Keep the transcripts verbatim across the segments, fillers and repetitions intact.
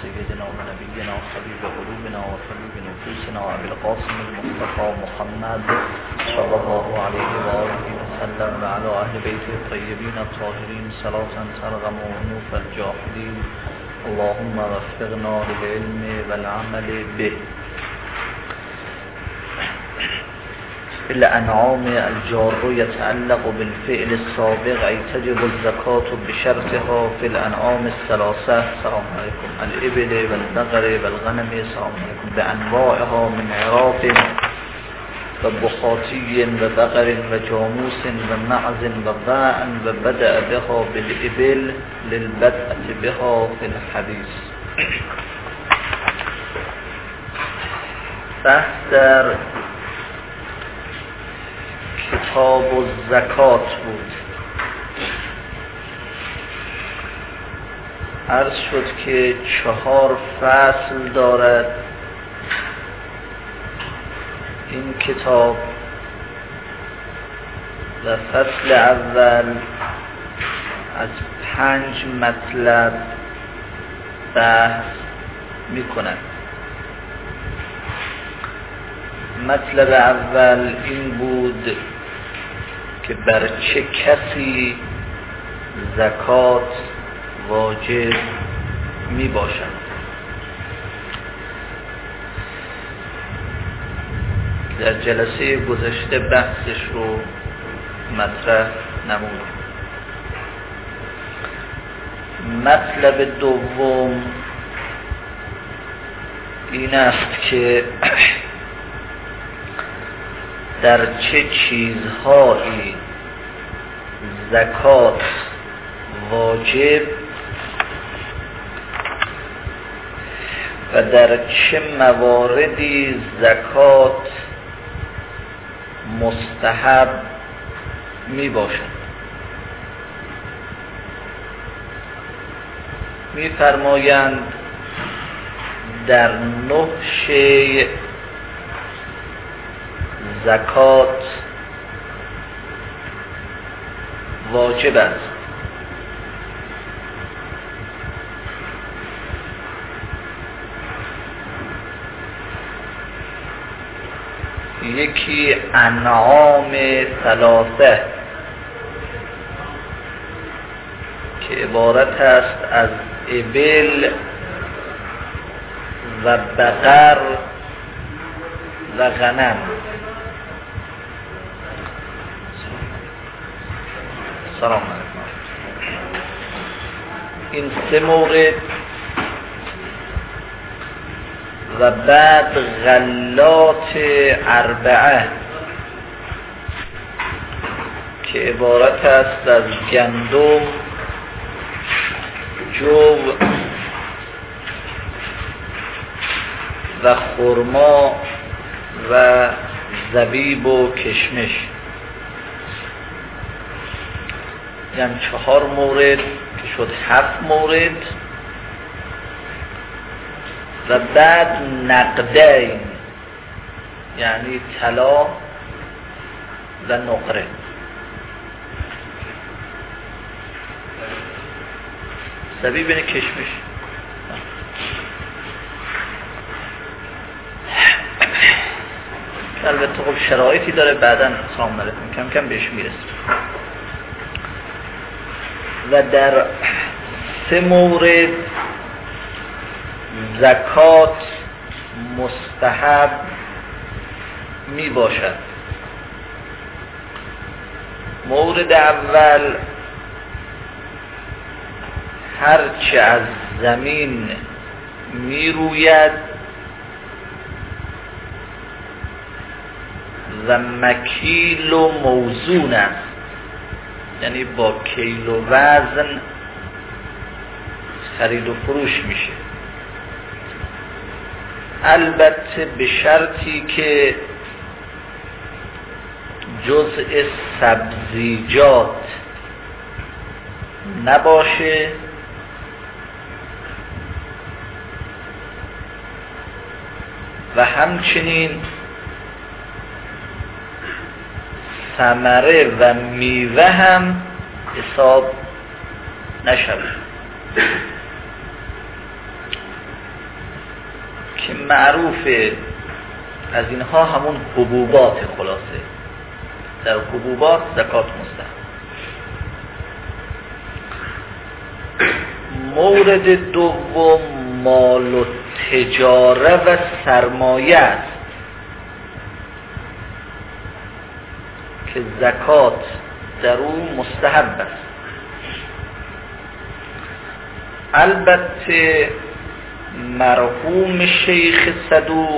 سيدنا ونبينا وحبيب قلوبنا وحبيب نفوسنا أبي القاسم المصطفى محمد صلى الله عليه وآله وسلم وعلى أهل بيته الطيبين الطاهرين صلاة ترغم أنوف الجاحدين اللهم وفقنا للعلم والعمل به. الأنعام الجار يتعلق بالفعل السابق أي تجب الزكاة بشرطها في الأنعام الثلاثة. السلام عليكم. الإبل والبقر والغنم السلام عليكم بأنواعها من عراف وبخاتي وبقر وجاموس ومعز وضاع وبدأ بها بالإبل للبدء بها في الحديث. بحث کتاب الزکات بود. عرض شد که چهار فصل دارد این کتاب و فصل اول از پنج مطلب بحث می کند. مطلب اول این بود که بر چه کسی زکات واجب می باشد. در جلسه گذشته بحثش رو مطرح نمود. مطلب دوم این است که در چه چیزهایی زکات واجب و در چه مواردی زکات مستحب می باشد. می فرمایند در نه شیء زکات واجب است. یکی انعام ثلاثه که عبارت است از ابل و بقر و غنم. سلام علیکم. این سه مورد و بعد غلات اربعه که عبارت است از گندم، جو و خرما و زبیب و کشمش. یعنی چهار مورد که شد هفت مورد و بعد نقدین یعنی طلا و نقره. زبیب یعنی کشمش. البته خب شرایطی داره بعداً سلام علیکم کم کم بهش میرسیم. و در سه مورد زکات مستحب می باشد. مورد اول هرچه از زمین می روید و مکیل و موزون است، یعنی با کیل و وزن خرید و فروش میشه. البته به شرطی که جزء سبزیجات نباشه و همچنین ثمره و میوه هم حساب نشود. که معروفه از اینها همون حبوبات، خلاصه در حبوبات زکات مستحب. مورد دوم مال و تجاره و سرمایه است که زکات در او مستحب است. البته مرحوم شیخ صدوق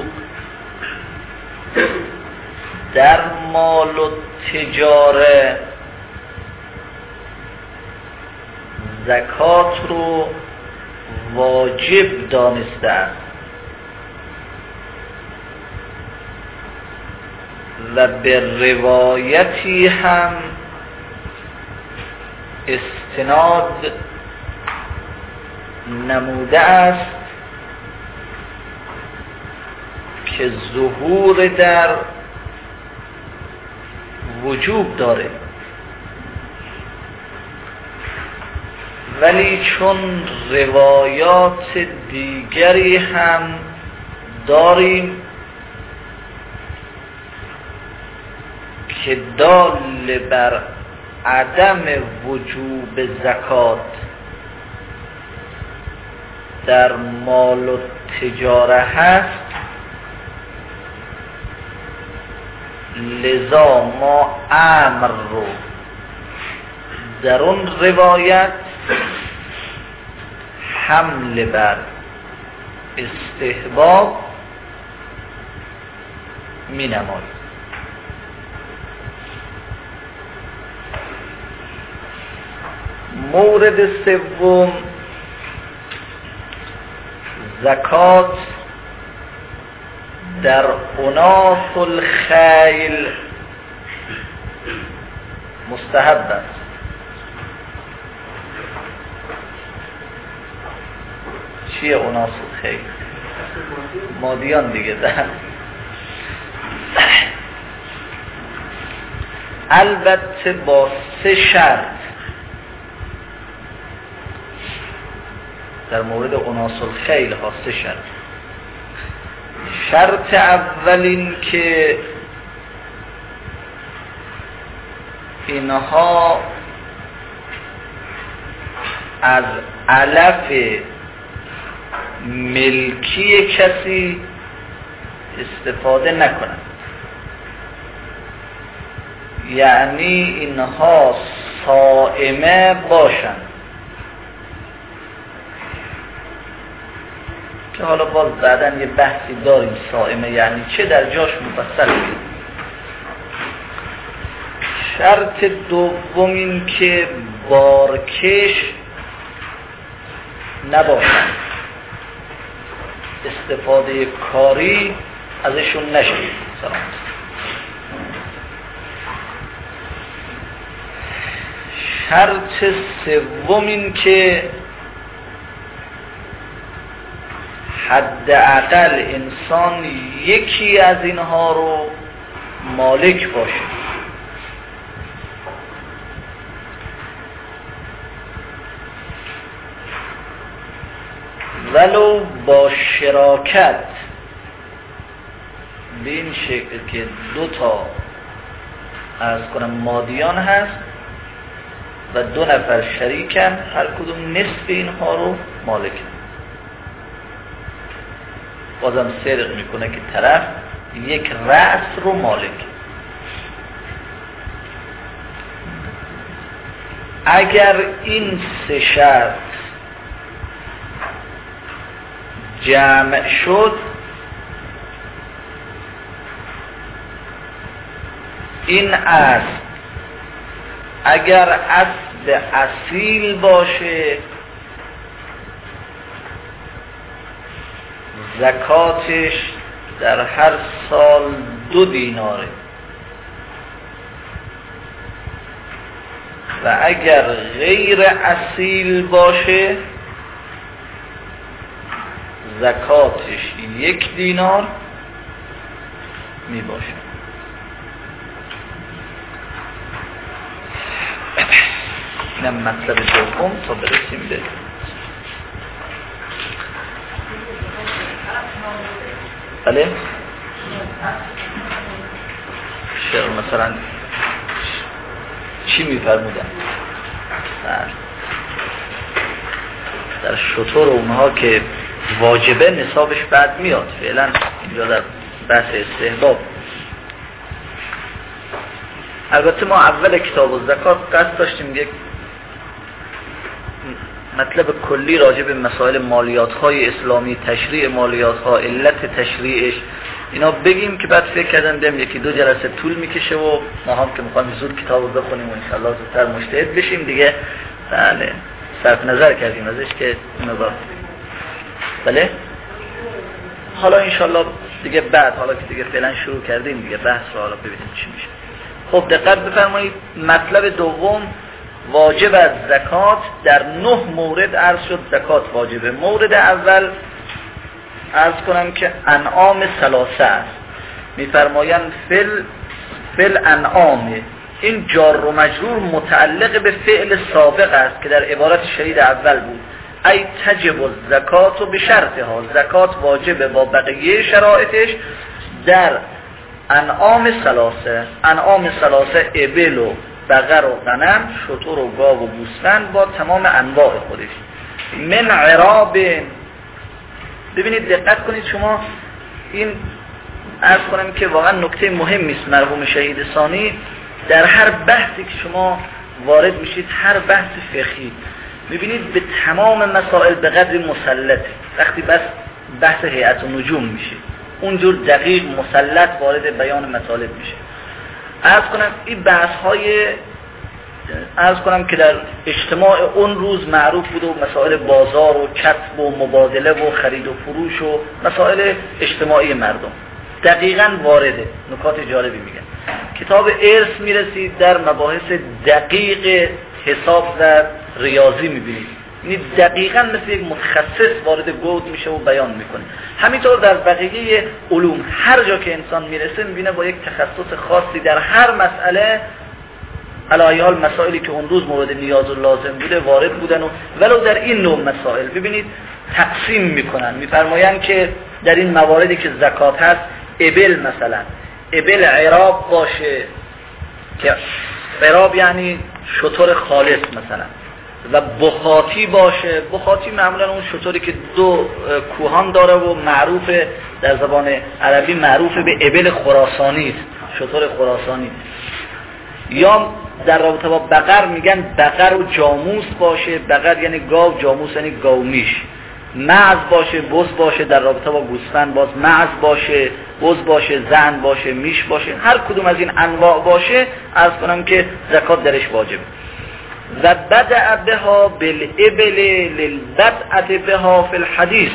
در مال و تجاره زکات رو واجب دانسته است و به روایتی هم استناد نموده است که ظهور در وجوب داره، ولی چون روایات دیگری هم داریم که دال بر عدم وجوب زکات در مال و تجاره هست، لذا ما امر رو در اون روایت حمل بر استحباب می نماییم. مورد سوم زکات در اناث الخیل مستحب است. چیه اناث الخیل؟ مادیان دیگه ده. البته با سه شرط. در مورد اناث الخیل ها سه شرط. شرط اول این که اینها از علف ملکی کسی استفاده نکنند، یعنی اینها صائمه باشند، که حالا باز بعدن یه بحثی داریم صائمه یعنی چه، در جاش مفصل میگیم. شرط دوم این که بارکش نباشند، استفاده کاری ازشون نشه. سلام. شرط سوم این که حداقل انسان یکی از اینها رو مالک باشه. ولو با شراکت، به این شکل که دو تا از کنم مادیان هست و دو نفر شریکن، هر کدوم نصف اینها رو مالکن. بازم صدق میکنه که طرف یک رأس رو مالک. اگر این سه شرط جمع شد، این اصل اگر اصل اصیل باشه زکاتش در هر سال دو دیناره، و اگر غیر اصیل باشه زکاتش یک دینار می باشه. اینم مطلب دوم تا برسیم به بله شعر مثلا چی میفرمودن در در شطور اونها که واجبه نصابش بعد میاد. فعلا اینجا در بحث استحباب. البته ما اول کتاب الزکات قصد داشتیم یک مطلب کلی راجع به مسائل مالیات های اسلامی، تشریع مالیات ها، علت تشریعش اینا بگیم که بعد فکر کردم دیم یکی دو جلسه طول میکشه و ما هم که میخوایم زود کتابو بخونیم و انشالله زودتر مجتهد بشیم دیگه. بله صرف نظر کردیم ازش که اینو با بله حالا انشالله دیگه بعد حالا که دیگه فعلا شروع کردیم دیگه بحث رو حالا ببینیم چی میشه. خب دقت بفرمایید. مطلب دوم واجب از زکات در نه مورد عرض شد زکات واجبه. مورد اول عرض کنم که انعام ثلاثه است. میفرمایند فل فل انعام، این جار و مجرور متعلق به فعل سابق است که در عبارت شهید اول بود. ای تجب الزکات و به شرطها، زکات واجبه با بقیه شرایطش در انعام ثلاثه. انعام ثلاثه ابل و بقر و غنم، شتر و گاو و گوسفند با تمام انواع خودش. من عراب، ببینید دقت کنید شما این عرض کنم که واقعا نکته مهمی است. مرحوم شهید ثانی در هر بحثی که شما وارد میشید، هر بحث فقهی میبینید به تمام مسائل به قدر مسلط. وقتی بس بحث هیئت و نجوم میشه اونجور دقیق مسلط وارد بیان مطالب میشه. عرض کنم این بحث های عرض کنم که در اجتماع اون روز معروف بود و مسائل بازار و کسب و مبادله و خرید و فروش و مسائل اجتماعی مردم دقیقاً وارده. نکات جالبی میگن. کتاب ارث میرسید در مباحث دقیق حساب و ریاضی میبینید، یعنی دقیقاً مثل یک متخصص وارد گود میشه و بیان میکنه. همینطور در بقیه علوم هر جا که انسان میرسه میبینه با یک تخصص خاصی در هر مسئله، علی حال مسائلی که اون روز مورد نیاز و لازم بوده وارد بودن و ولو در این نوع مسائل ببینید تقسیم میکنن. میفرمایند که در این مواردی که زکات هست، ابل مثلا ابل عراب باشه که عراب یعنی شتر خالص مثلا، و بخاطی باشه. بخاطی معمولا اون شتری که دو کوهان داره و معروف در زبان عربی معروف به ابل خراسانی است، شتر خراسانی. یا در رابطه با بقر میگن بقر و جاموس باشه. بقر یعنی گاو، جاموس یعنی گاومیش. معز باشه، بز باشه. در رابطه با گوسفند باز معز باشه، بز باشه، زن باشه، میش باشه. هر کدوم از این انواع باشه عرض کنم که زکات درش واجبه. و بدأ بها بالابل للبدعة بها فی الحدیث.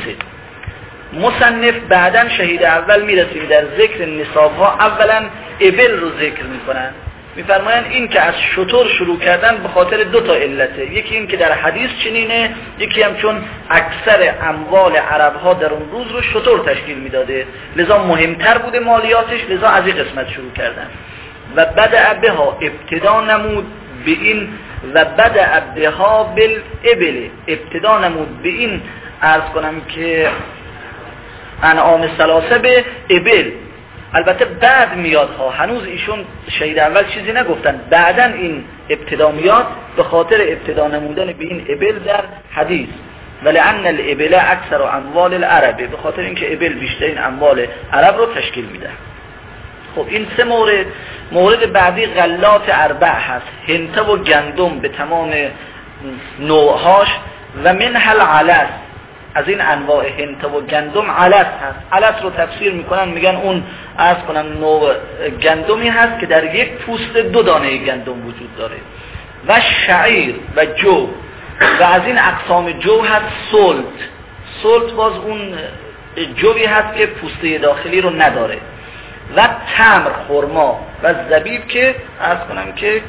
مصنف بعدن شهید اول میرسیم در ذکر نصاب ها اولا ابل رو ذکر میکنن. میفرمایند این که از شتر شروع کردن به خاطر دو تا علته. یکی این که در حدیث چنینه، یکی هم چون اکثر اموال عرب ها در اون روز رو شتر تشکیل میداده، لذا مهمتر بوده مالیاتش، لذا از این قسمت شروع کردن. و بدأ بها ابتدا نمود به این، و بدأ بها بالابل ابتدا نمود به این عرض کنم که انعام ثلاثه به ابل. البته بعد میاد ها، هنوز ایشون شهید اول چیزی نگفتن، بعدن این ابتدا میاد به خاطر ابتدا نمودن به این ابل در حدیث. ولعن الابل اکثر اموال العرب، به خاطر اینکه ابل بیشترین اموال عرب رو تشکیل میده. خب این سه مورد. مورد بعدی غلات اربع هست، هنته و گندم به تمام نوعهاش. و منها العلس، از این انواع هنته و گندم علس هست. علس رو تفسیر میکنن میگن اون عرض کنن نوع گندمی هست که در یک پوست دو دانه گندم وجود داره. و شعیر و جو، و از این اقسام جو هست سلط. سلط باز اون جوی هست که پوسته داخلی رو نداره. و تمر خرما و زبیب که عرض کنم که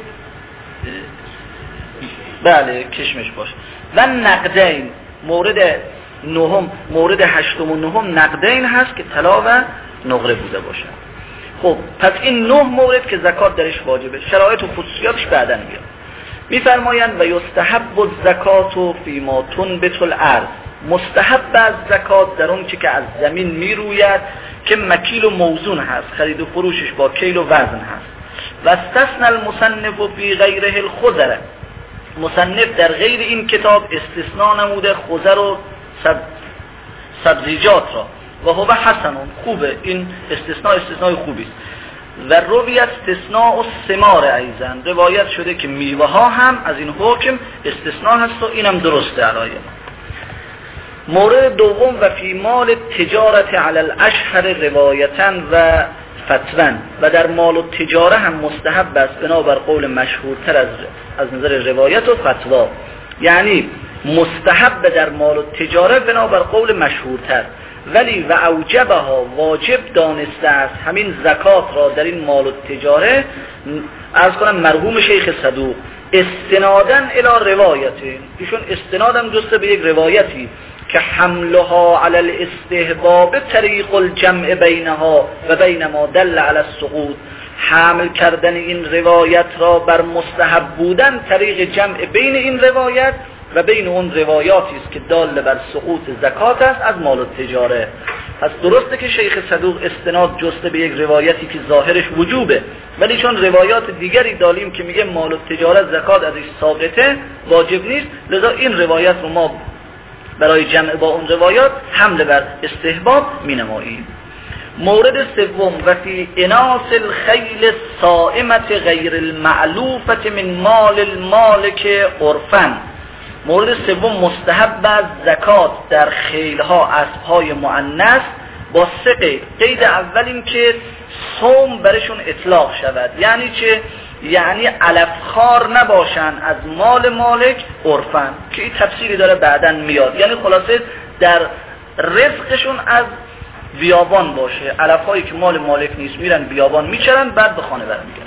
بله کشمش باشه. و نقدین، مورد نهم مورد هشتم و نهم نقدین هست که طلا و نقره بوده باشه. خب پس این نه مورد که زکات درش واجبه، شرایط و خصوصیاتش بعدن میاد. میفرمایند و یستحب الزکات فی ما تنبت الارض. مستحب از زکات در اون که از زمین میروید که مکیل و موزون هست، خرید و فروشش با کیل و وزن هست. و استثنى المصنف فی غیره الخضر، مصنف در غیر این کتاب استثناء نموده خضر و سب... سبزیجات را و هو حسن، خوبه این استثناء، استثناء خوبی است. و روی استثناء و ثمار ایزن، روایت شده که میوه ها هم از این حکم استثناء هست و اینم درسته علایه. مورد دوم و فی مال تجارت علی الاشهر روایتا و فتوان، و در مال و تجاره هم مستحب است بنابر قول مشهورتر از از نظر روایت و فتوا، یعنی مستحب در مال و تجاره بنابر قول مشهورتر، ولی و اوجبها واجب دانسته است همین زکات را در این مال و تجاره، عرض کنم مرحوم شیخ صدوق استنادن الی روایتی، ایشون استنادم جسته به یک روایتی که حملها علی الاستحباب طریق الجمع بینها و بین ما دل علی السقوط، حمل کردن این روایت را بر مستحب بودن طریق جمع بین این روایت و بین اون روایاتی است که دال بر سقوط زکات است از مال و تجاره. پس درسته که شیخ صدوق استناد جسته به یک روایتی که ظاهرش وجوبه، ولی چون روایات دیگری داریم که میگه مال و تجاره زکات ازش ساقطه، واجب نیست، لذا این روایت رو ما برای جمع با اون روایات حمل بر استحباب می نماییم. مورد سوم و فی اناس الخیل الصائمة غیر المعلوفة من مال المالک عرفاً، مورد سوم مستحب است زکات در خیلها، اسبهای مؤنث با سه قید. قید اول این که صوم برشون اطلاق شود، یعنی چه؟ یعنی علفخوار نباشن از مال مالک عرفاً، که این تفسیری داره بعداً میاد، یعنی خلاصه در رزقشون از بیابان باشه، علفهایی که مال مالک نیست میرن بیابان میچرن بعد به خانه برمیگردن.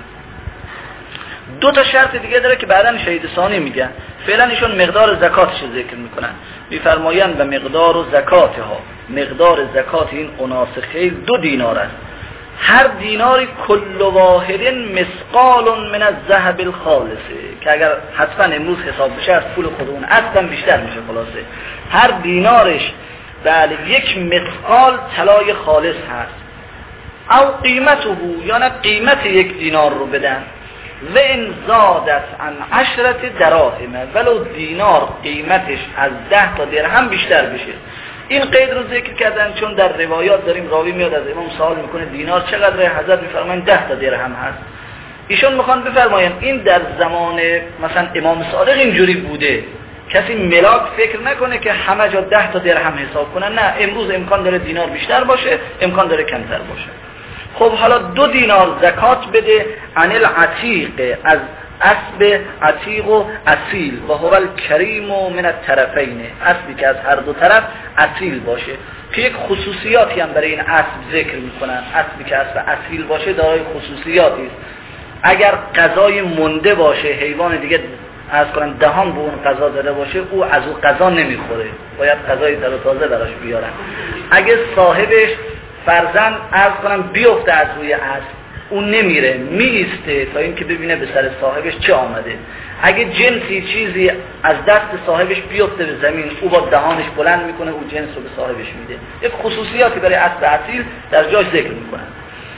دو تا شرط دیگه داره که بعداً شهید ثانی میگن، فعلا ایشون مقدار زکاتش ذکر میکنن، میفرمایند و مقدار و زکاتها، مقدار زکات این اناس خیل دو دینار است، هر دیناری کل واحد مثقال من الذهب الخالص، که اگر حتما امروز حساب بشه از پول خودمون اصلا بیشتر میشه، خلاصه هر دینارش بله یک مثقال طلای خالص هست. او قیمته، یا نه قیمت یک دینار رو بدن، و ان زادت عن عشرت دراهم، ولو دینار قیمتش از ده تا درهم بیشتر بشه. این قید رو ذکر کردن چون در روایات داریم راوی میاد از امام سوال میکنه دینار چقدره، حضرت میفرمایند ده تا درهم هست. ایشون میخوان بفرمایند این در زمان مثلا امام صادق اینجوری بوده، کسی ملاک فکر نکنه که همه جا ده تا درهم حساب کنن، نه، امروز امکان داره دینار بیشتر باشه، امکان داره کمتر باشه. خب حالا دو دینار زکات بده عن العتیق، از اسب عتیق و اصیل، و هو الکریم من الطرفین، اسبی که از هر دو طرف اصیل باشه، که یک خصوصیاتی هم برای این اسب ذکر میکنن. اسبی که اسب اصیل باشه دارای خصوصیاتی است، اگر غذای مونده باشه، حیوان دیگه از کنن دهان به اون غذا زده باشه، او از اون غذا نمیخوره، باید غذای تر و تازه براش بیارن. اگه صاحبش فرزن از کنن بیفته از روی اسب، اون نمیره، میسته تا اینکه ببینه به سر صاحبش چه آمده. اگه جنسی چیزی از دست صاحبش بیفته به زمین، او با دهانش بلند میکنه، او جنس رو به صاحبش میده. یک خصوصیاتی برای اسب اصیل در جاش ذکر میکنن.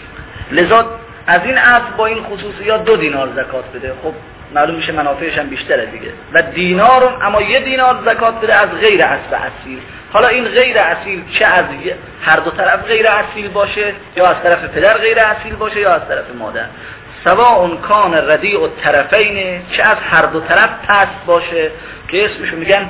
لذا از این اسب با این خصوصیات دو دینار زکات بده. خب معلوم میشه منافعش هم بیشتره دیگه. و دینار، اما یه دینار زکات بده از غیر اسب اصیل. حالا این غیر اصیل چه از هر دو طرف غیر اصیل باشه، یا از طرف پدر غیر اصیل باشه، یا از طرف مادر، سواء کان ردیع الطرفین، چه از هر دو طرف پست باشه که اسمشو میگن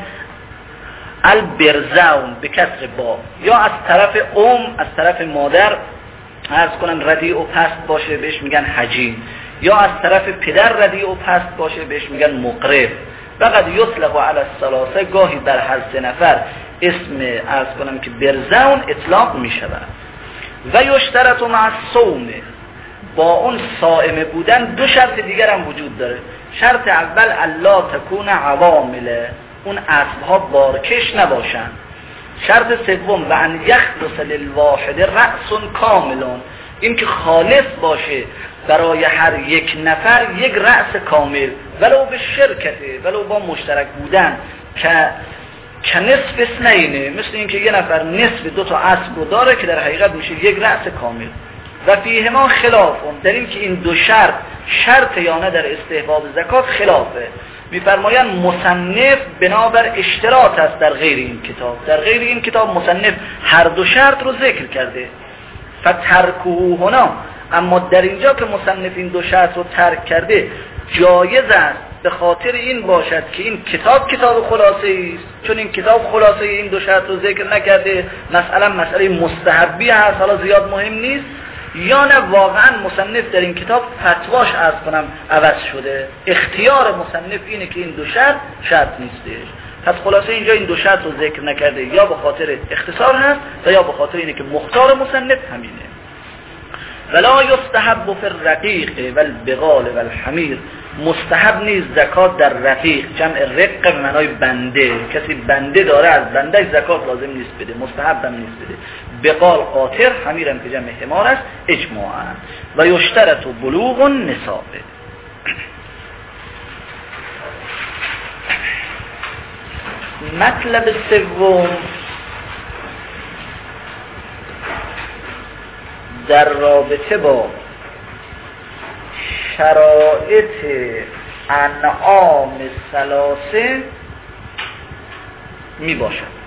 البرزون به کسر با، یا از طرف ام، از طرف مادر عرض کنن ردیع و پست باشه بهش میگن حجیم، یا از طرف پدر ردیع و پست باشه بهش میگن مقرب. فقط یطلق علی الثلاثه، گاهی بر هر سه نفر اسم عرض کنم که برزون اطلاق میشود. و یشترط مع الصوم، با اون صائم بودن دو شرط دیگر هم وجود داره. شرط اول الا تکون عوامل، اون اسبها بارکش نباشن. شرط سوم و ان یخلص للواحد رأس کاملون، این که خالص باشه برای هر یک نفر یک رأس کامل، ولو به شرکته، ولو با مشترک بودن، که که نصف اثنینه، مثل اینکه یه نفر نصف دو تا اسب رو داره که در حقیقت میشه یک رأس کامل. و فیه ما خلافون، در این که این دو شرط شرط یا نه در استحباب زکات خلافه. میفرمایند مصنف بنابر اشتراط است در غیر این کتاب، در غیر این کتاب مصنف هر دو شرط رو ذکر کرده. فترکوه هنا، اما در اینجا که مصنف این دو شرط رو ترک کرده جایز است به خاطر این باشد که این کتاب کتاب خلاصه است، چون این کتاب خلاصه این دو شرط رو ذکر نکرده، مثلا مسئله مستحبی هست، حالا زیاد مهم نیست، یا نه واقعا مصنف در این کتاب فتواش عرض کنم عوض شده، اختیار مصنف اینه که این دو شرط شرط نیستش. پس خلاصه اینجا این دو شرط رو ذکر نکرده، یا به خاطر اختصار هست و یا به خاطر اینه که مختار مصنف همینه. ولا یستحب فی الرقیق والبغال والحمیر، مستحب نیست زکات در رقیق، جمع رق به معنای بنده، کسی بنده داره از بندهش زکات لازم نیست بده، مستحب هم نیست بده. بغال قاطر، حمیر هم که جمع حمار است اجماعا. و یشترط بلوغ النصاب. مطلب سوم در رابطه با شرایط انعام ثلاثه می باشد.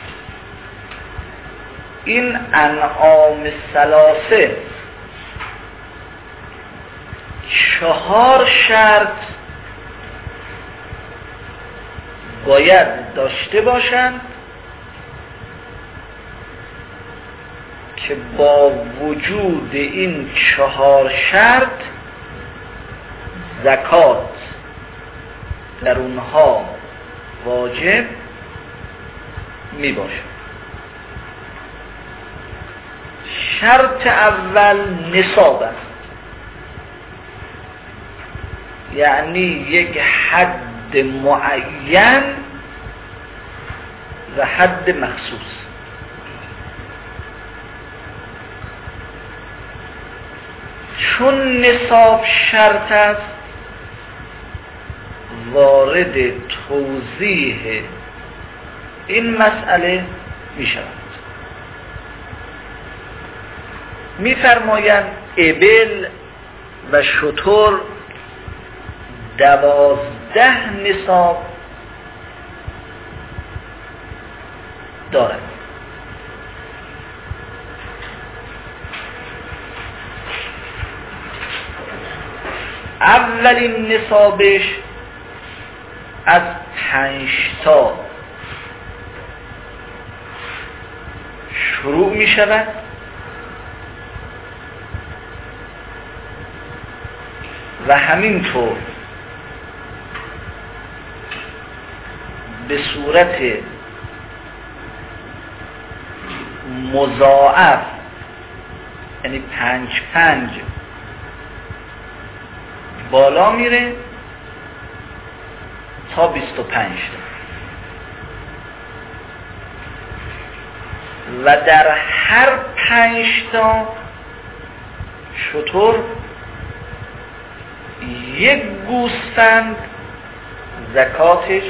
این انعام ثلاثه چهار شرط باید داشته باشند که با وجود این چهار شرط زکات در اونها واجب می باشد. شرط اول نصاب است، یعنی یک حد معین و حد مخصوص. چون نصاب شرط است وارد توضیح این مسئله می شود. می فرمایند ابل و شتر دوازده نصاب دارد. اولین نصابش از پنج تا شروع می شود و همینطور به صورت مضاعف، یعنی پنج پنج بالا میره تا بیست و پنج تا و در هر پنج تا شتر یک گوسفند زکاتش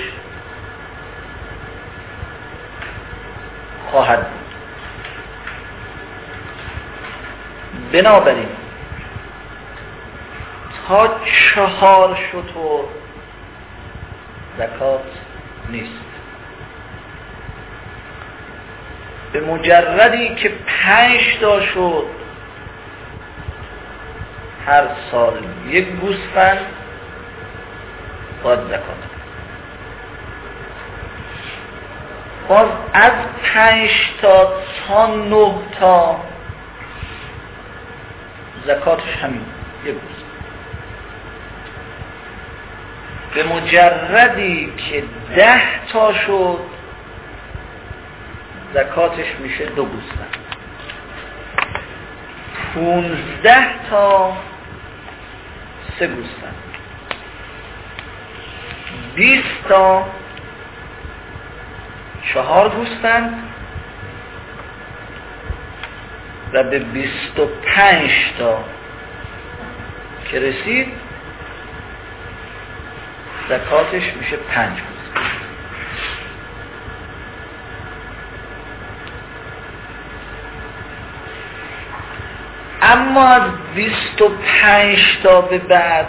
خواهد بود. بنابراین تا چهار شتر زکات نیست. به مجردی که پنج تا شد هر سال یک گوسفند باید زکات. باز از پنج تا تا نه تا زکاتش همین یک گوسفند. به مجردی که ده تا شد زکاتش میشه دو گوسفند. پونزده تا سه گوسفند. بیست تا چهار گوسفند و به بیست و پنج تا که رسید زکاتش میشه پنج گوسفند. اما از بیست و پنج تا به بعد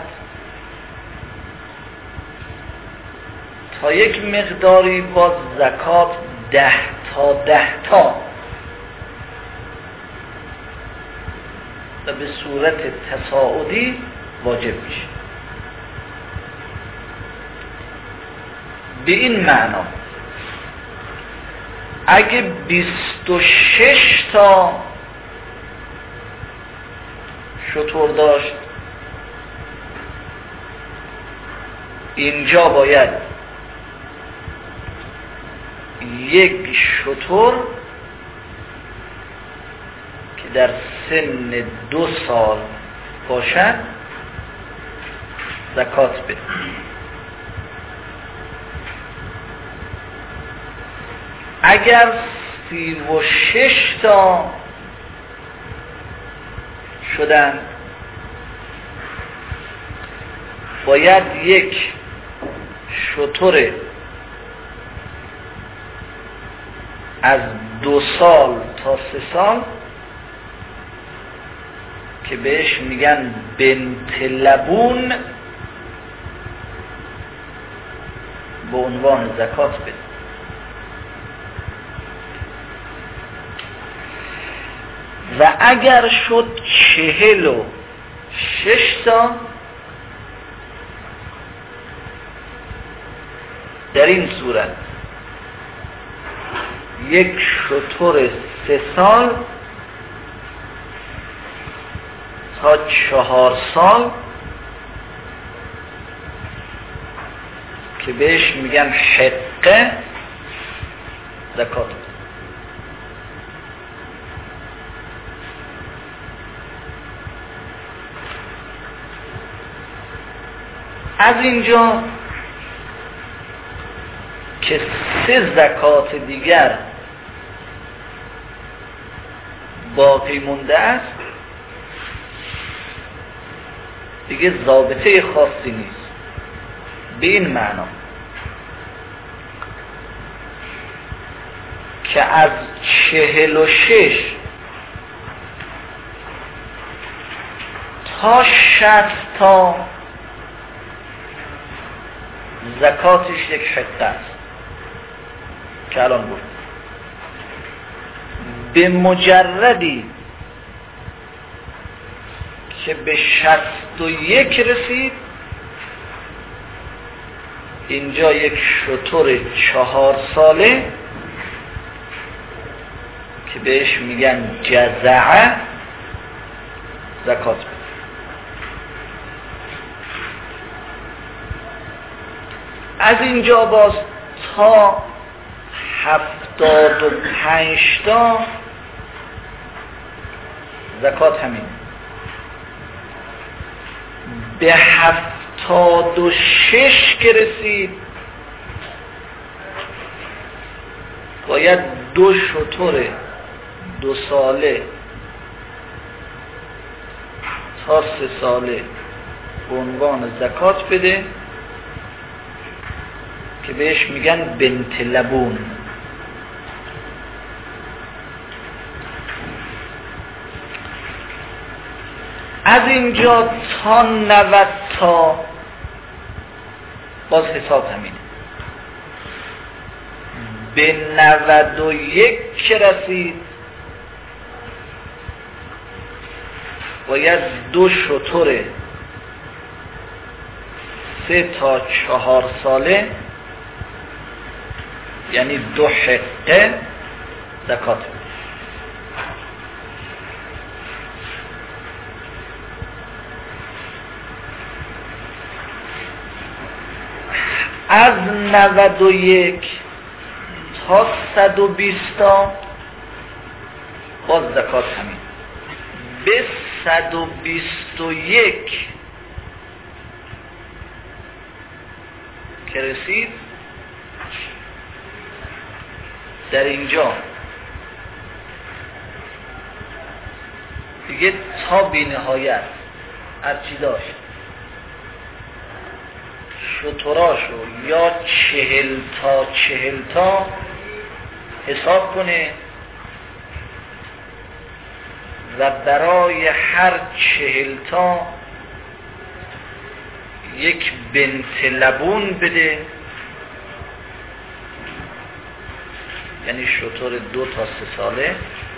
تا یک مقداری باز زکات ده تا ده تا و به صورت تصاعدی واجب میشه. به این معنا اگه بیست و شش تا شتر داشت، اینجا باید یک شتر که در سن دو سال باشد زکات بده. اگر سی و شش تا شدن باید یک شتر از دو سال تا سه سال که بهش میگن بنت لبون به عنوان زکات بده. و اگر شد چهل و شش تا، در این صورت یک شتر سه سال تا چهار سال که بهش میگن حقه زکات. از اینجا که سه زکات دیگر باقی مونده است، دیگه ضابطه خاصی نیست. به این معنا که از چهل و شش تا شصت تا زکاتش یک حقه است که الان بود. به مجردی که به شصت و یک رسید، اینجا یک شتر چهار ساله که بهش میگن جزعه زکات بده. از اینجا باز تا هفتاد و پنج تا زکات همین. به هفتاد و شش که رسید باید دو شتر دو ساله تا سه ساله به عنوان زکات بده که بهش میگن بنت لبون. از اینجا تا نود تا باز حساب همینه. به نود و یک که رسید باید دو شتر سه تا چهار ساله یعنی دو حقه زکات بده. از نود و یک تا صد و بیست تا باز زکات همین. به صد و بیست و یک که رسید، در اینجا دیگه تا بی نهایت هرچی داشت شتراشو یا چهل تا چهل تا حساب کنه و برای هر چهل تا یک بنت لبون بده، یعنی شتر دو تا سه ساله،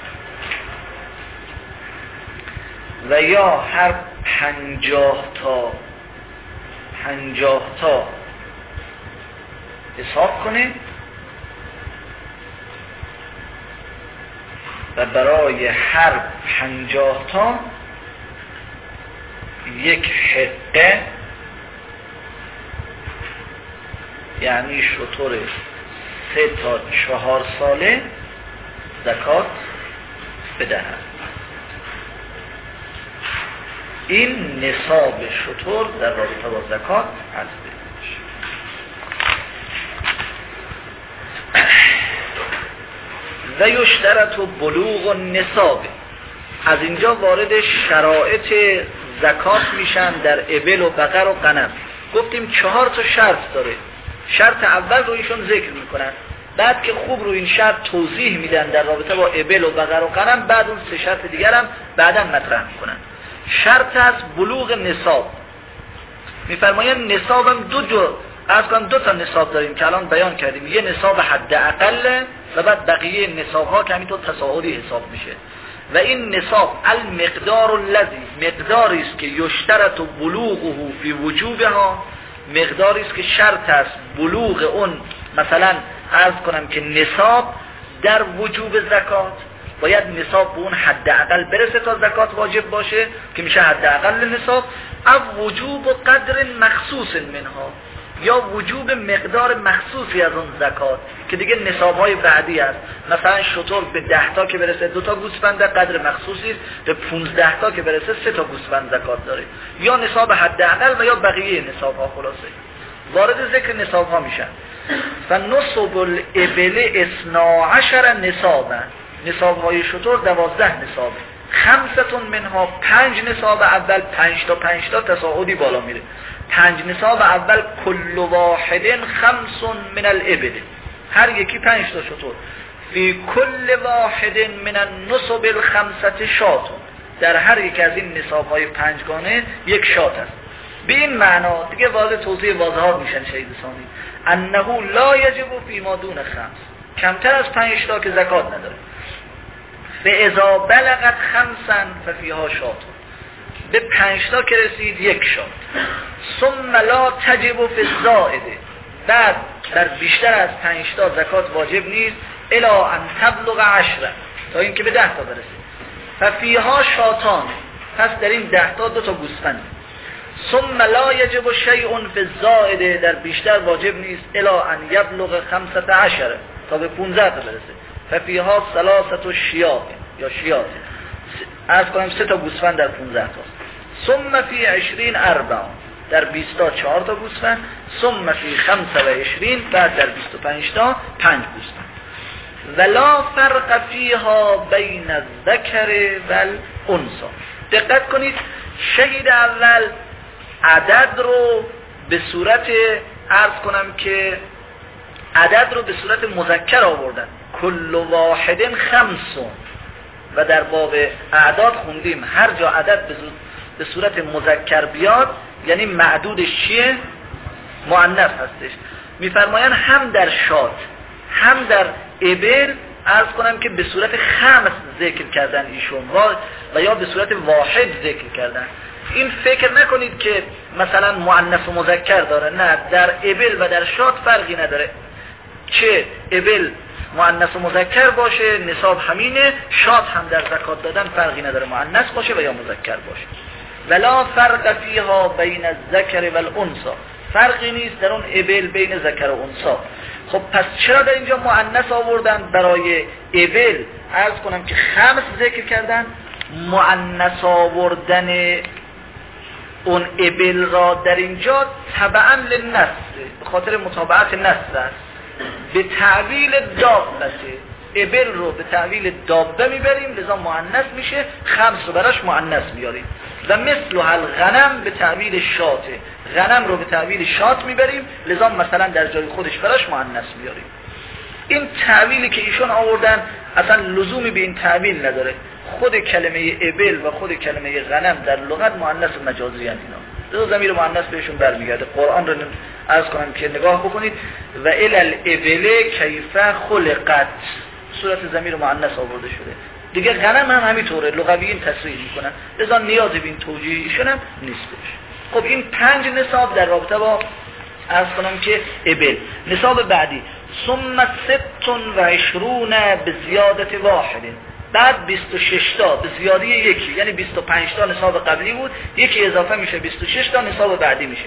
و یا هر پنجاه تا پنجاه تا حساب کنه و برای هر پنجاه تا یک حقه، یعنی شتر سه تا چهار ساله زکات بدهد. این نصاب شتر در رابطه با زکات هست. و یشترط بلوغ النصاب. از اینجا وارد شرایط زکات میشن در ابل و بقر و غنم. گفتیم چهار تا شرط داره. شرط اول رو ایشون ذکر میکنن، بعد که خوب رو این شرط توضیح میدن در رابطه با ابل و بقر و غنم، بعد اون سه شرط دیگر هم بعدا مطرح میکنن. شرط از بلوغ نصاب. میفرماین نصاب هم دو جو از کنم دو تا نصاب داریم که الان بیان کردیم. یه نصاب حد اقل و بعد بقیه نصاب ها که همینطور تصاعدی حساب میشه. و این نصاب المقدار الذی، مقداری است که یشترط بلوغه فی وجوبها، مقداری است که شرط است بلوغ اون، مثلا عرض کنم که نصاب در وجوب زکات باید نصاب به اون حد اقل برسه تا زکات واجب باشه که میشه حد اقل نصاب، او وجوب و قدر مخصوص منها، یا وجوب مقدار مخصوصی از اون زکات که دیگه نصاب‌های بعدی است. مثلا شتر به ده تا که برسه دو تا گوسفند در قدر مخصوصی است، به پونزده تا که برسه سه تا گوسفند زکات داره، یا نصاب حداقل و یا بقیه نصاب‌ها. خلاصه وارد ذکر نصاب‌ها میشن. فنصب الابل اثنا عشر نصابا، نصاب‌های شتر دوازده نصابه. خمستون منها، پنج نصاب اول، پنج تا پنج تا تصاعدی بالا میره. پنج نصاب اول کل واحد خمس من الابل، هر یکی پنج تا شتر. فی کل واحد من النصب الخمسه شات، در هر یک از این نصاب‌های پنجگانه یک شات است. به این معنا دیگه واضح توضیح واضحات میشن شهید ثانی، انه لا یجب فی ما دون خمس، کمتر از پنج تا که زکات نداره. فاذا بلغت خمسا ففیها شات، به پنج تا که رسید یک شات. ثم لا تجب فی الزائده، بعد در بیشتر از پنج تا زکات واجب نیست، الا ان تبلغ عشره، تا اینکه به ده تا برسه. ففیها شاتان، پس در این ده تا دو تا گوسفند. ثم لا یجب شیء فی الزائده، در بیشتر واجب نیست، الا ان یبلغ خمسة عشر، تا به پانزده تا برسه. ففیها ثلاثه شیاط یا شیاط، از کنیم سه تا گوسفند در پانزده تا. ثم فی عشرین اربع، در بیست تا چهار تا گوسفند. ثم فی خمسة و عشرین، بعد در بیست و پنج تا پنج گوسفند. ولا فرق فیها بین الذکر والانثی. دقت کنید، شهید اول عدد رو به صورت عرض کنم که عدد رو به صورت مذکر آوردن، کل واحد خمسون، و در باب اعداد خوندیم هر جا عدد به صورت مذکر بیاد یعنی معدودش چیه؟ مؤنث هستش. میفرمایند هم در شات هم در ابل عرض کنم که به صورت خمس ذکر کردن ایشون و یا به صورت واحد ذکر کردن. این فکر نکنید که مثلا مؤنث و مذکر داره، نه، در ابل و در شات فرقی نداره، چه ابل مؤنث و مذکر باشه نصاب همینه، شات هم در زکات دادن فرقی نداره، مؤنث باشه و یا مذکر باشه. ولا فرق فیها بین الذکر والانثی، فرقی نیست در اون ابل بین ذکر و انثی. خب پس چرا در اینجا مؤنث آوردن؟ برای ابل عرض کنم که خمس ذکر کردن. مؤنث آوردن اون ابل را در اینجا تبعا للنص، به خاطر متابعت نص است. به تعویل دابه، ابل رو به تعویل دابه میبریم لذا مؤنث میشه، خمس رو براش مؤنث میاریم. و مثل الغنم به تعویل شاته، غنم رو به تعویل شات میبریم لذا مثلا در جای خودش براش مؤنث میاریم. این تعویلی که ایشون آوردن اصلا لزومی به این تعویل نداره. خود کلمه ابل و خود کلمه غنم در لغت مؤنث مجازی هستند. اینا دو ضمیر مؤنث بهشون برمیگرده. قرآن رو عرض کنم که نگاه بکنید و الی الابل کیف خلقت، صورت ضمیر مؤنث آورده شده. دیگه غنم هم همینطوره، لغویین تصریح میکنن، لذا نیازی به این توجیهشون هم نیستش. خب این پنج نصاب در رابطه با عرض کنم که ابل. نصاب بعدی ثم ست و عشرون به زیادت واحد، بعد بیست و شش تا به زیادی یکی، یعنی بیست و پنج تا نصاب قبلی بود، یکی اضافه میشه بیست و شش تا نصاب بعدی میشه.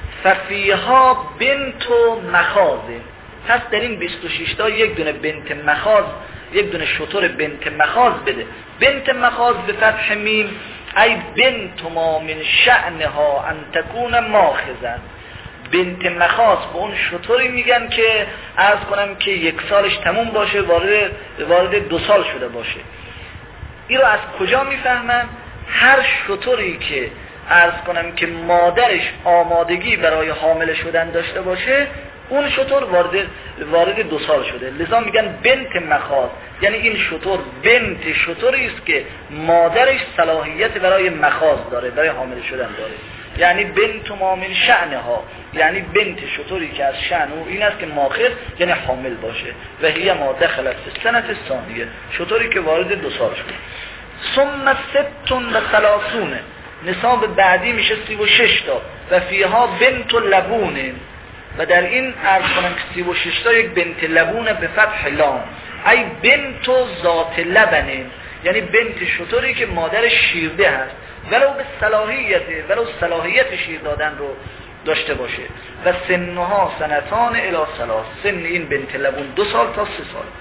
ففیها بنت و مخازه، پس در این بیست و شش تا یک دونه بنت مخاز، یک دونه شطور بنت مخاز بده. بنت مخاز به فتح میم، ای بنت ما من شأنها ان تکون ماخذن. بنت مخاز به اون شطوری میگن که عرض کنم که یک سالش تموم باشه، وارد وارد دو سال شده باشه. این رو از کجا میفهمن؟ هر شطوری که عرض کنم که مادرش آمادگی برای حامل شدن داشته باشه، اون شطور وارد وارد دو سال شده، لذا میگن بنت مخاض. یعنی این شطور بنت شطوری است که مادرش صلاحیت برای مخاض داره، برای حامل شدن داره. یعنی بنت ما من شأنها، یعنی بنت شطوری که از شأن او این است که ماخذ یعنی حامل باشه. و هی ما دخلت فی السنة الثانیه، شطوری که وارد دو سال شده. ثم ست و ثلاثون، نصاب بعدی میشه سی و شش تا. و فیها بنت لبونه، و در این عرض کنم که سی و شش تا یک بنت لبونه به فتح لام، ای بنت ذات لبنه، یعنی بنت شطوری که مادر شیرده هست، ولو به صلاحیت ولو صلاحیت شیر دادن رو داشته باشه. و سنها سنتان الی ثلاث، سن این بنت لبون دو سال تا سه سال.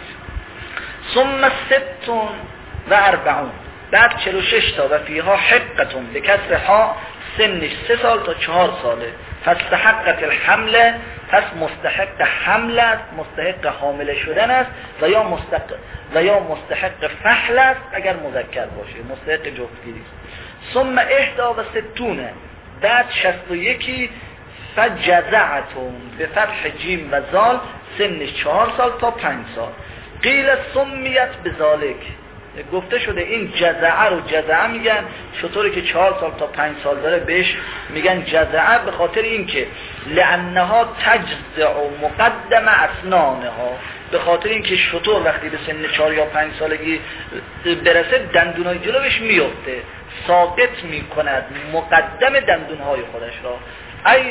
ثم ستون و اربعون، بعد چهل و شش تا. و فیها حقتون به کسر ها، سنش سه سال تا چهار ساله. فاستحقت الحمله، پس مستحق حمل است، مستحق حامل شدن است. و یا مستحق و یا مستحق فحل است اگر مذکر باشه، مستحق جفتگیری است. ثم احدا و ستونه، بعد شصت و یکی. فجزعتون به فتح جیم و زال، سنش چهار سال تا پنج سال. قیل سمیت بذالک، گفته شده این جزعه رو جزعه میگن، شطوری که چهار سال تا پنج سال داره بهش میگن جزعه، به خاطر این که لانها تجزع مقدم اسنانها، به خاطر این که شطور وقتی به سن چهار یا پنج سالگی برسه دندونای جلوش میفته، ساقط میکند مقدم دندونهای خودش را، ای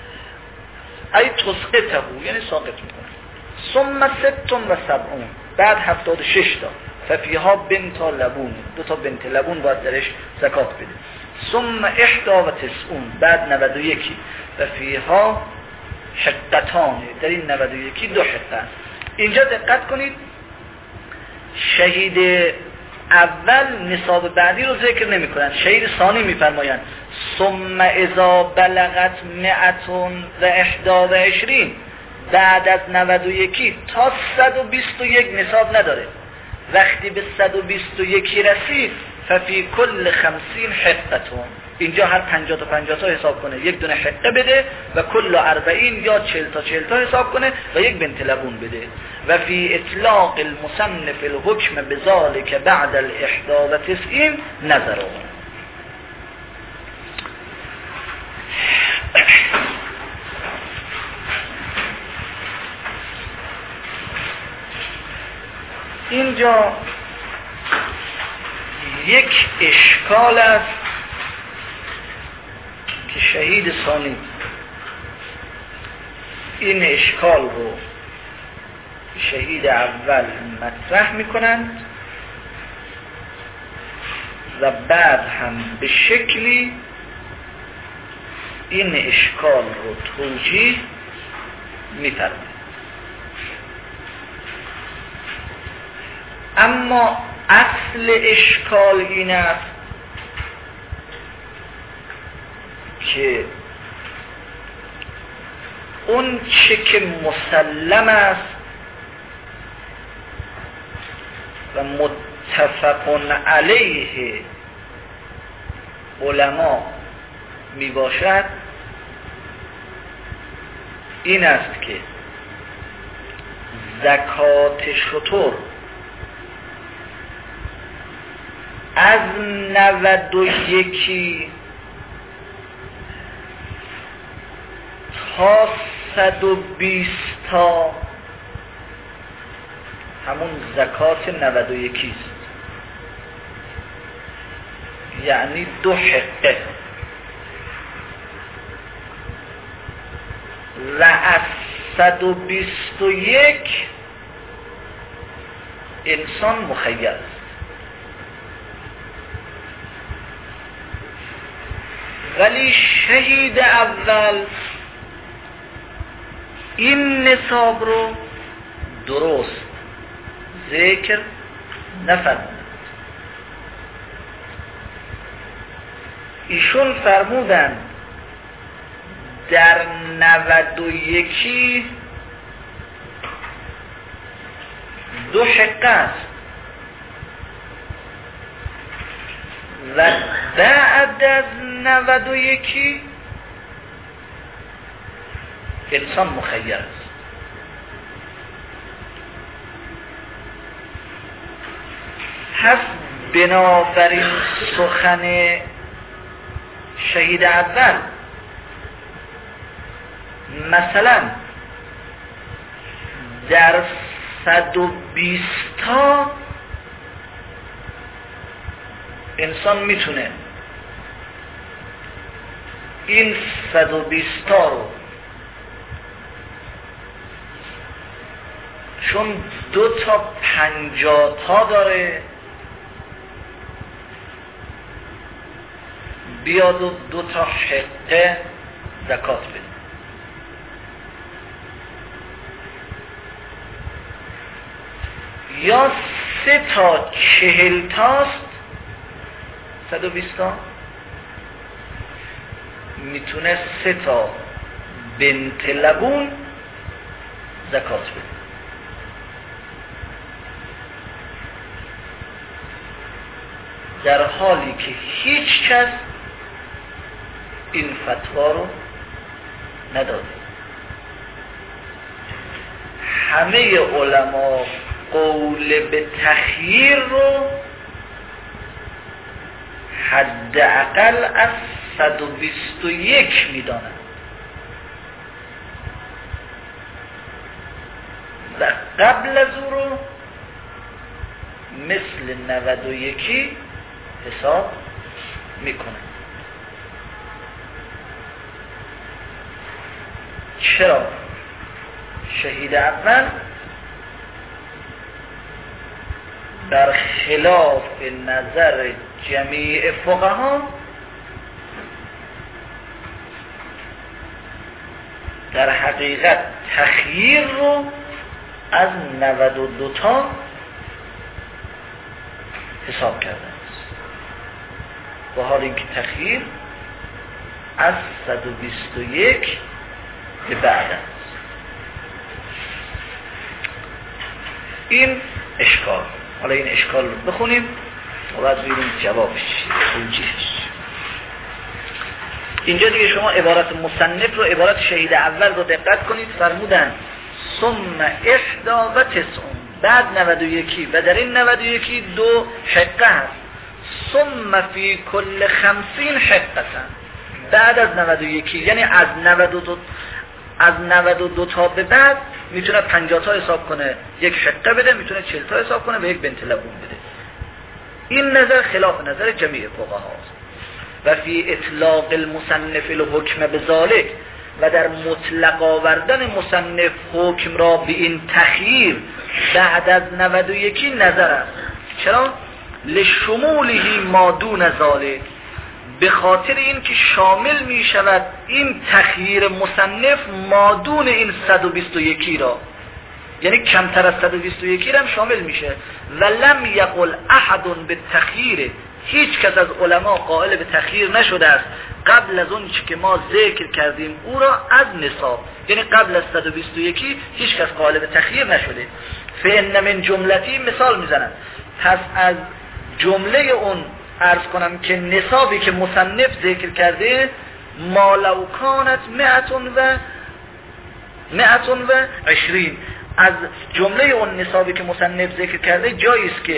ای تسقطه، یعنی ساقط میکنه. ثم ستون و سبعون، بعد هفتاد و شش تا. ففیها بنت لبون، دو تا بنت لبون باید درش زکات بده. ثم احدا و تسعون، بعد نود و یک. و فیها حقتان، در این نود و یک دو حقه است. اینجا دقت کنید، شهید اول نصاب بعدی رو ذکر نمی کنند، شهید ثانی می فرمایند ثم اذا بلغت مئتون و احدا و عشرین، بعد از نود و یک تا صد و بیست و یک نصاب نداره. وقتی به صد و بیست و یک رسید ففی کل خمسین حقتون، اینجا هر پنجاه تا پنجاه تا حساب کنه یک دونه حقه بده، و کل اربعین یا چهل تا چهل تا حساب کنه و یک بنت لبون بده. و فی اطلاق المصنف الحکم بذالک بعد الاحدا و تسعین نظرون. اینجا یک اشکال است که شهید ثانی این اشکال رو شهید اول مطرح میکنند و بعد هم به شکلی این اشکال رو توجیه می‌فرمایند. اما اصل اشکال این است که اون چه که مسلم است و متفق علیه علما می باشد این است که زکات شتر از نود و یکی تا صد و بیست تا همون زکات نود و یکی است، یعنی دو حقه. و از صد و بیست و یک انسان مخیر است. ولی شهید اول این نصاب رو درست ذکر نفرمود. ایشون فرمودن در نود و یکی دو حقه است و بعد از نود و یکی انسان مخیر است. پس بنابراین سخن شهید اول مثلا در صد و بیست تا انسان میتونه این صد و بیست تا رو چون دو تا پنجاه تا داره بیاد و دو تا حقه زکات بده. یا سه تا چهل تاست، صد و بیست تا میتونه سه تا بنت لبون زکات بده. در حالی که هیچ کس این فتوا رو نداده. همه علما قول به تخییر رو حداقل از صد و بیست و یک میدانند و قبل از او رو مثل نود و یکی حساب میکنه. چرا؟ شهید اول در خلاف نظر جمیع فقها در حقیقت تخییر رو از نود و دو تا حساب کرده است، با حال اینکه تخییر از صد و بیست و یک به بعد است. این اشکال. حالا این اشکال رو بخونیم و بعد ببینیم جوابش توجیهش. اینجا دیگه شما عبارت مصنف رو، عبارت شهید اول رو دقت کنید. فرمودن ثم احدا و تسعون، بعد نود و یک و در این نود و یک دو حقه هست. ثم فی کل خمسین حقتن، بعد از نود و یک، یعنی از نود و دو از نود و دو تا به بعد میتونه پنجاه تا حساب کنه یک حقه بده، میتونه چهل تا حساب کنه و یک بنت لبون بده. این نظر خلاف نظر جمیع فقهاست. و فی اطلاق المصنف الحکم بذالک، و در مطلق آوردن مصنف حکم را به این تخییر بعد از نود و یک نظر است. چرا؟ لشموله ما دون ذالک، به خاطر این که شامل می شود این تخییر مصنف مادون این صد و بیست و یک را، یعنی کمتر از صد و بیست و یک را هم شامل میشه. و لم یقل احد به تخییر، هیچ کس از علما قائل به تخییر نشده است قبل از اون چی که ما ذکر کردیم او را از نصاب، یعنی قبل از صد و بیست و یک هیچ کس قائل به تخییر نشده. فإن من جملتی، مثال میزنن، پس از جمله اون عرض کنم که نصابی که مصنف ذکر کرده، ما لو کانت مئتون و مئتون و عشرین، از جمله اون نصابی که مصنف ذکر کرده جایی است که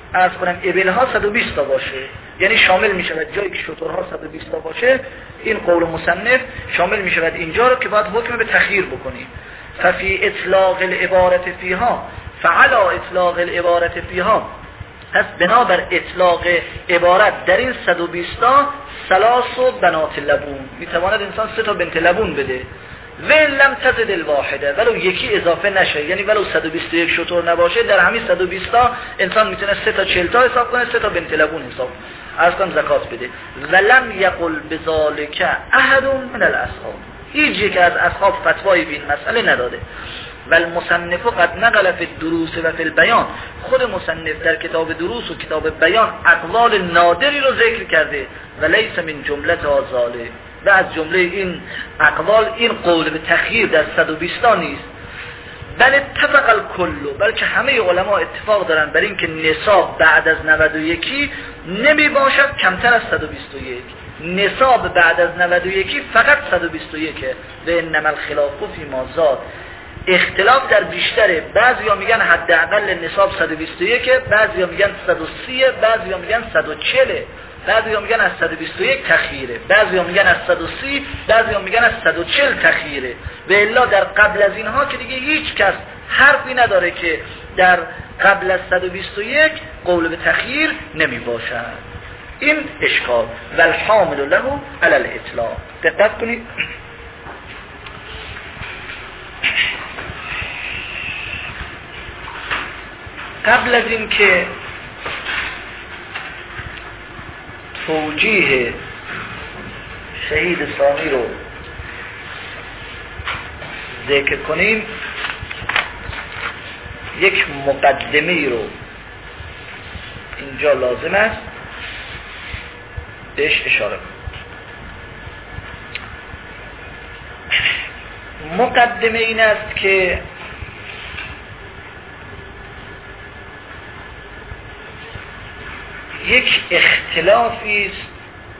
عرض کنم ابل ها صد و بیست تا باشه، یعنی شامل می شود جایی که شترها صد و بیست تا باشه، این قول مصنف شامل می شود اینجا رو که باید حکم به تخییر بکنیم. ففی اطلاق العبارت فیها فعلا اطلاق العبارت فیها، پس بنابر اطلاق عبارت در این صد و بیست تا ثلاث و بنات لبون، می تواند انسان سه تا بنت لبون بده. و لم تزد الواحده، ولو یکی اضافه نشه، یعنی ولو صد و بیست و یک شتر نباشه، در همین صد و بیست تا انسان میتونه سه تا چهل تا حساب کنه، سه تا بنت لبون حساب از کن زکات بده. ولم یقل بذالک احد من الاصحاب، هیچ یک از اصحاب فتوایی به این مسئله نداده. والمصنف قد نقل فی الدروس و فی البیان، خود مصنف در کتاب دروس و کتاب بیان اقوال نادری رو ذکر کرده. و لیس من جمله ذالک، و از جمله این اقوال این قول به تخییر در صد و بیست تا نیست. بل اتفق الکل، بلکه همه علما اتفاق دارن بر این که نصاب بعد از نود و یک نمی باشد کمتر از صد و بیست و یک. نصاب بعد از نود و یک فقط صد و بیست و یک و انما الخلاف فی ما زاد، اختلاف در بیشتره. بعضیا میگن حداقل نصاب صد و بیست و یک، بعضیا میگن صد و سی، بعضیا میگن صد و چهل، بعضیا میگن از صد و بیست و یک تخییره، بعضیا میگن از صد و سی، بعضیا میگن از صد و چهل تخییره. و الا در قبل از اینها که دیگه هیچ کس حرفی نداره که در قبل از صد و بیست و یک قول به تخییر نمی باشد. این اشکال. والحامل له علی الاطلاق. دقت کنید، قبل از این که توجیه شهید ثانی رو ذکر کنیم، یک مقدمه رو اینجا لازم است بهش اشاره کنیم. مقدمه این است که یک اختلافی است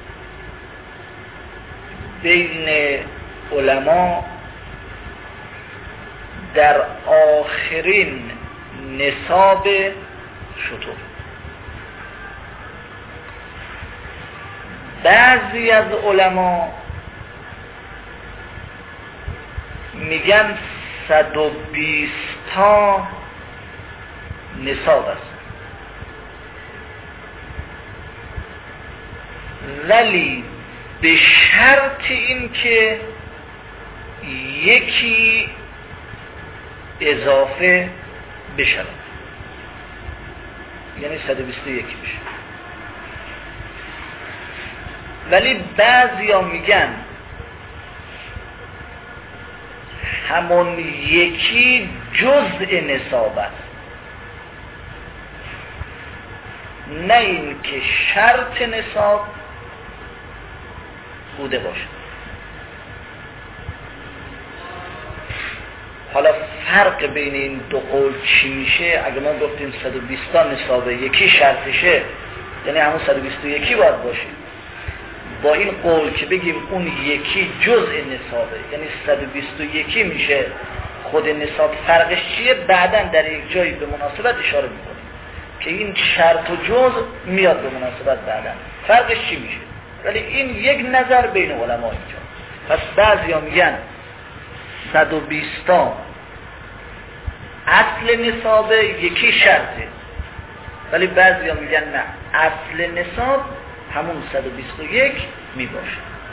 بین علما در آخرین نصاب شتر. بعضی از علما میگن صد و بیست تا نصاب است، ولی به شرط این که یکی اضافه بشه، یعنی صد و بیست و یک بشه. ولی بعضیا میگن همون یکی جزء نصاب است، نه این که شرط نصاب بوده باشه. حالا فرق بین این دو قول چی میشه؟ اگه ما گفتیم صد و بیست تا نصابه، یکی شرطشه، یعنی همون صد و بیست و یک باید باشه. با این قول که بگیم اون یکی جزء نصابه، یعنی صد و بیست و یک میشه خود نصاب، فرقش چیه؟ بعداً در یک جایی به مناسبت اشاره میکنیم که این شرط و جزء میاد به مناسبت بعداً فرقش چی میشه. ولی این یک نظر بین علما اینجا. پس بعضیا میگن صد و بیست تا اصل نصابه، یکی شرطه، ولی بعضیا میگن نه، اصل نصاب همون صد و بیست و یک می باشه.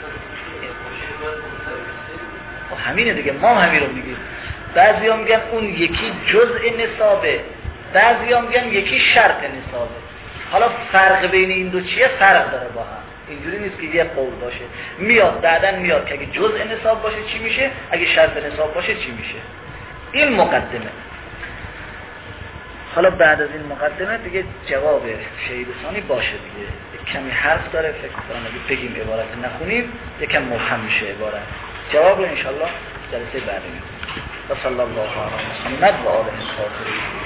و همینه دیگه، ما همین رو میگیم. بعضیا میگن اون یکی جزء نصابه، بعضیا میگن یکی شرط نصابه. حالا فرق بین این دو چیه؟ فرق داره با هم. اینجوری نیست که یه قول باشه. میاد بعدن میاد که اگه جزء نصاب باشه چی میشه، اگه شرط نصاب باشه چی میشه. این مقدمه. حالا بعد از این مقدمه دیگه جواب شهید ثانی باشه دیگه. کمی حرف داره، فکر کنم اگه بگیم عبارت نخونیم یکم مبهم میشه عبارت. جواب رو انشالله جلسه بعدی میدیم. و صلی الله علیه و محمد و آله الطاهرین.